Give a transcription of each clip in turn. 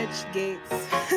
Dutch Gates.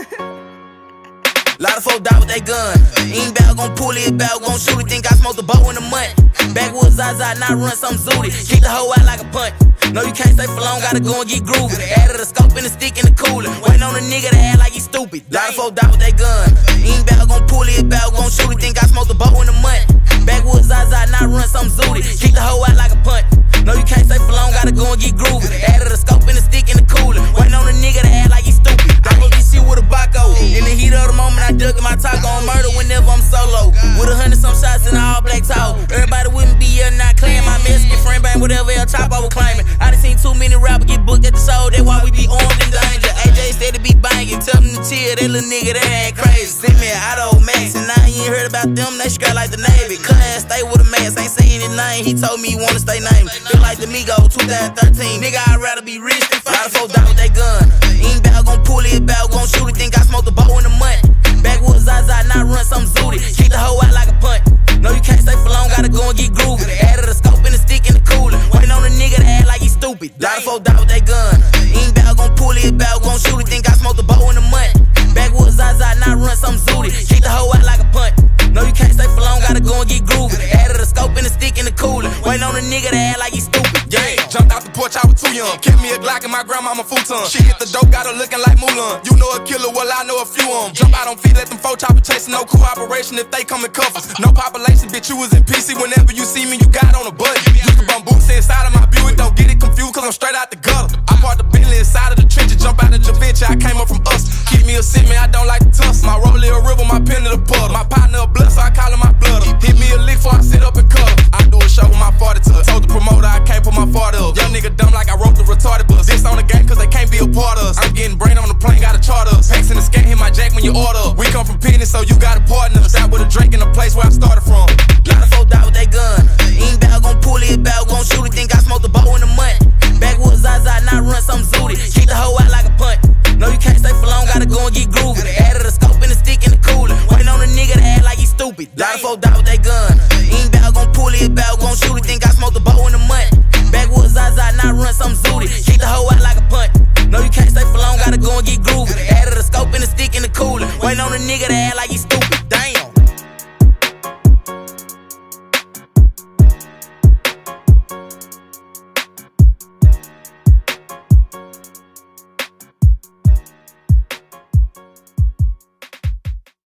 Lot of folk die with they gun. Ain't bout gon' pull it, bout gon' shoot it. Think I smoked a bow in a month. Backwoods Zaza, not run some zooty. Kick the hoe out like a punt. No, you can't stay for long, gotta go and get groovy. Added a scope and a stick in the cooler. Waiting on a nigga to act like he stupid. Lot of folk die with they gun. Ain't bout gon' pull it, bout gon' shoot it. Think I smoked a bow in a month. Backwoods Zaza, not run some zooty. Kick the hoe out like a punt. No, you can't stay for long, gotta go and get groovy. Added a scope and a stick in the cooler. Waiting on a nigga to act like he stupid. I hold this shit with a Baco. In the heat of the moment, I dug in my taco on murder whenever I'm solo. With 100-some shots in the all black talk. Everybody with me be yelling, not claim my Mexican friend bang whatever El Chapo was claiming. I done seen too many rappers get booked at the show, that's why we be armed in danger. AJ said to be banging, tell them to chill, that little nigga that ain't crazy. Send me an Auto Max, and now you ain't heard about them, they scrap like the Navy. Class stay with a mask, ain't saying his name, he told me he wanna stay named. Feel like the Migo 2013, nigga I'd rather be rich than fine. Lot of folks die with they gun. Ain't bout gon' pull it, bout gon' shoot it. Think I smoked a bow in a month. Backwoods Zaza, not run some zooty. Kick the hoe out like a punt. No, you can't stay for long, gotta go and get groovy. Added a scope and a stick in the cooler. Waiting on a nigga to act like he stupid. Lot of folks die with they gun. Ain't bout gon' pull it, bout gon' shoot it. Think I smoked a bow in a month. Backwoods Zaza, not run some zooty. Kick the hoe out like a punt. No, you can't stay for long, gotta go and get groovy. Added a scope and a stick in the cooler. Waiting on a nigga to act like he stupid. Yeah, jumped out the porch, I was too young. Kept me a Glock and my grandmama futon. She hit the dope, got her looking like Mulan. You know a killer, well I know a few of them. Jump out on feet, let them four chopper chasing. No cooperation if they come in covers. No population, bitch, you was in PC. Whenever you see me, you got on a budget. You can bum boots inside of my Buick, don't get it confused, cause I'm straight out the gutter. I parked the Bentley inside of the trenches, jump out of the venture, I came up from us. Keep me a sit, man, I don't like to tuss. My roller a river, my pen to the puddle. My partner a blood, so I call him my blood. Hit me a lick before I sit up and cut. I do a show with my 40 tuck. Told the promoter I can't put my 40 up. Young nigga dumb like I wrote the retarded bus. This on the game cause they can't be a part of us. I'm getting brain on the plane, gotta charter us. Packs in the scan, hit my jack when you order. We come from Penny, so you got a partner. Start with a drink in the place where I started from. Lot of folks die with they gun. Ain't bout gon' pull it, bout gon' shoot it. Think I smoked a bow in a month. Backwoods Zaza, not run some zooty. Kick the hoe out like a punt. No, you can't stay for long, gotta go and get groovy. Added a scope and a stick in the cooler. Waiting on a nigga to act like he stupid. Lot of folks die with they gun. Ain't bout gon' pull it, bout gon' shoot it. Think I smoked a bow in a month. Backwoods Zaza, not run some zooty. Kick the hoe out like a punt. No, you can't stay for long, gotta go and get groovy. Added a scope and a stick in the cooler. Waiting on a nigga to act like he stupid.